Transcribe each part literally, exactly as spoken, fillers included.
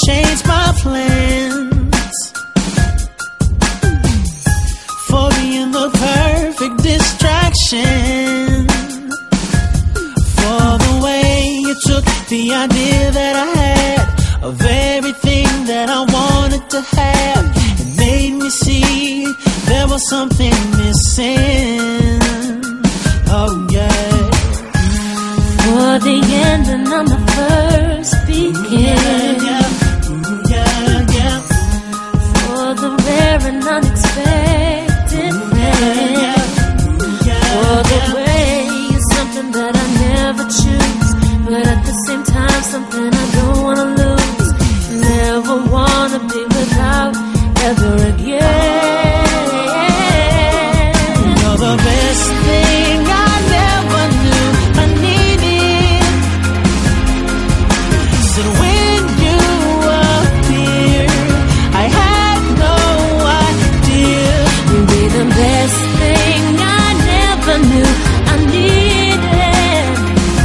change my plans for being the perfect distraction, for the way you took the idea that I had of everything that I wanted to have. It made me see there was something missing. Oh yeah. For the end and I'm the first begin. Yeah, yeah. Ooh, yeah, yeah. For the rare and unexpected thing. Yeah, yeah. For the way you're something that I never choose, but at the same time something I don't wanna lose. Never wanna be without ever again. You're the best thing I never knew I needed. Said when you appeared, I had no idea. You'd be the best thing I never knew I needed.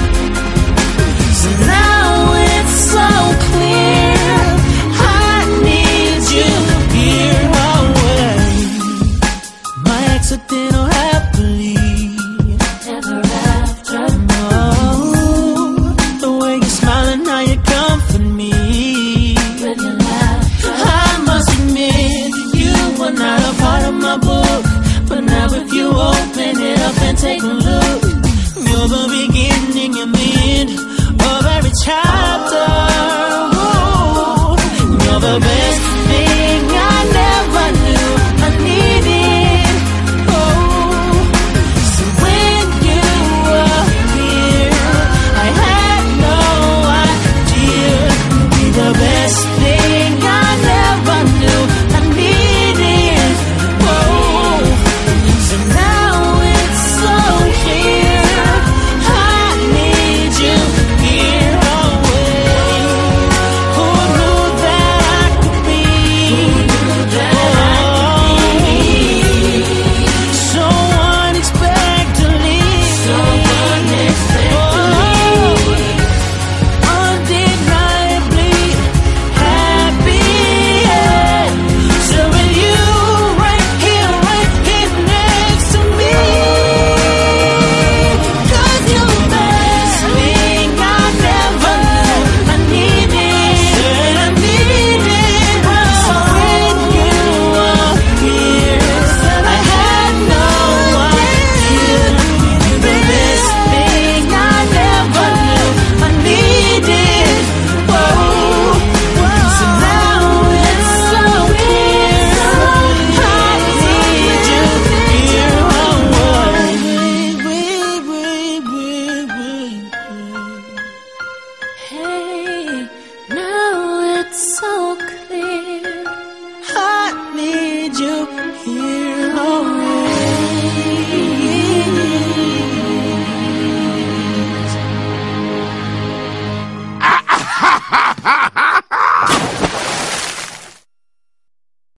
So now it's so clear, I need you here. Away, my accidental happily Ever after. oh, the way you're smiling, how you comfort me. With your laughter. I must admit, you were not a part of my book, but now if you open it up and take a look, you're the beginning and the end of every chapter. Ooh, you're the best thing I never knew I needed. Oh, so when you appeared, I had no idea. You'd be the best thing I never knew I needed. Oh, so now it's so clear, I need you here. Away, who knew that I could be? Oh, so unexpectedly, So unexpectedly. oh, undeniably happy. Yeah. So with you right here, right here next to me, 'cause you're the best thing I never knew I needed. Said I needed. So when you appeared, I had no idea. You're the best thing I never knew I needed. Whoa, so now it's so clear, I need you here. Hey, now it's so clear. I need you here.